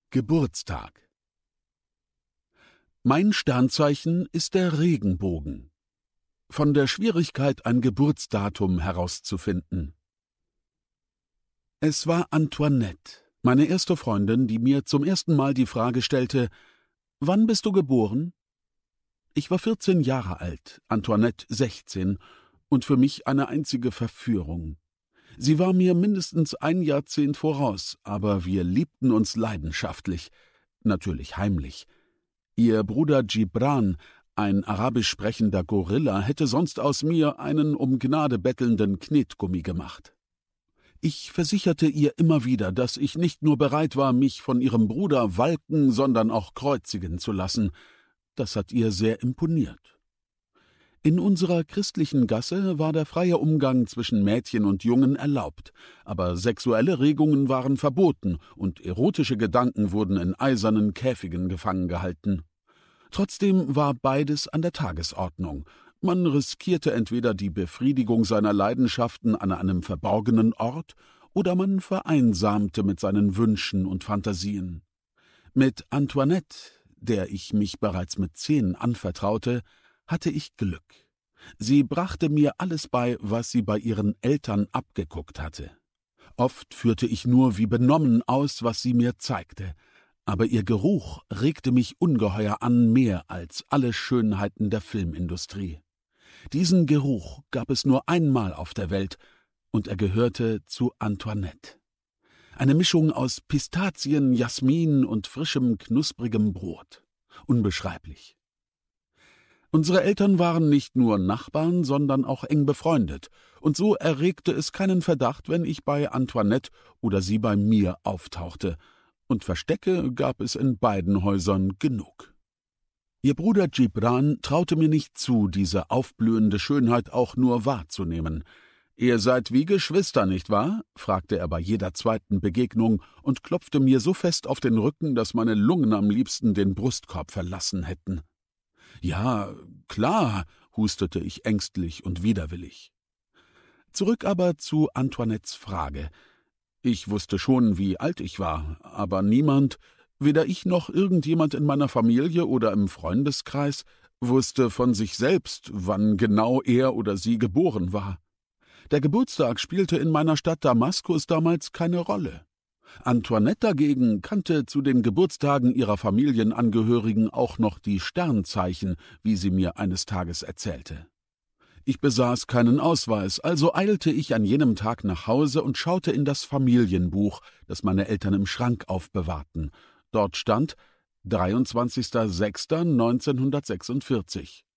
Geburtstag. Mein Sternzeichen ist der Regenbogen. Von der Schwierigkeit, ein Geburtsdatum herauszufinden. Es war Antoinette, meine erste Freundin, die mir zum ersten Mal die Frage stellte: »Wann bist du geboren?« Ich war 14 Jahre alt, Antoinette 16, und für mich eine einzige Verführung. Sie war mir mindestens ein Jahrzehnt voraus, aber wir liebten uns leidenschaftlich, natürlich heimlich. Ihr Bruder Gibran, ein arabisch sprechender Gorilla, hätte sonst aus mir einen um Gnade bettelnden Knetgummi gemacht. Ich versicherte ihr immer wieder, dass ich nicht nur bereit war, mich von ihrem Bruder walken, sondern auch kreuzigen zu lassen. Das hat ihr sehr imponiert. In unserer christlichen Gasse war der freie Umgang zwischen Mädchen und Jungen erlaubt, aber sexuelle Regungen waren verboten und erotische Gedanken wurden in eisernen Käfigen gefangen gehalten. Trotzdem war beides an der Tagesordnung. Man riskierte entweder die Befriedigung seiner Leidenschaften an einem verborgenen Ort, oder man vereinsamte mit seinen Wünschen und Fantasien. Mit Antoinette, der ich mich bereits mit 10 anvertraute, hatte ich Glück. Sie brachte mir alles bei, was sie bei ihren Eltern abgeguckt hatte. Oft führte ich nur wie benommen aus, was sie mir zeigte, aber ihr Geruch regte mich ungeheuer an, mehr als alle Schönheiten der Filmindustrie. Diesen Geruch gab es nur einmal auf der Welt, und er gehörte zu Antoinette. Eine Mischung aus Pistazien, Jasmin und frischem, knusprigem Brot. Unbeschreiblich. Unsere Eltern waren nicht nur Nachbarn, sondern auch eng befreundet, und so erregte es keinen Verdacht, wenn ich bei Antoinette oder sie bei mir auftauchte, und Verstecke gab es in beiden Häusern genug. Ihr Bruder Gibran traute mir nicht zu, diese aufblühende Schönheit auch nur wahrzunehmen. »Ihr seid wie Geschwister, nicht wahr?« fragte er bei jeder zweiten Begegnung und klopfte mir so fest auf den Rücken, dass meine Lungen am liebsten den Brustkorb verlassen hätten. »Ja, klar«, hustete ich ängstlich und widerwillig. Zurück aber zu Antoinettes Frage. Ich wusste schon, wie alt ich war, aber niemand, weder ich noch irgendjemand in meiner Familie oder im Freundeskreis, wusste von sich selbst, wann genau er oder sie geboren war. Der Geburtstag spielte in meiner Stadt Damaskus damals keine Rolle. Antoinette dagegen kannte zu den Geburtstagen ihrer Familienangehörigen auch noch die Sternzeichen, wie sie mir eines Tages erzählte. Ich besaß keinen Ausweis, also eilte ich an jenem Tag nach Hause und schaute in das Familienbuch, das meine Eltern im Schrank aufbewahrten. Dort stand 23.06.1946.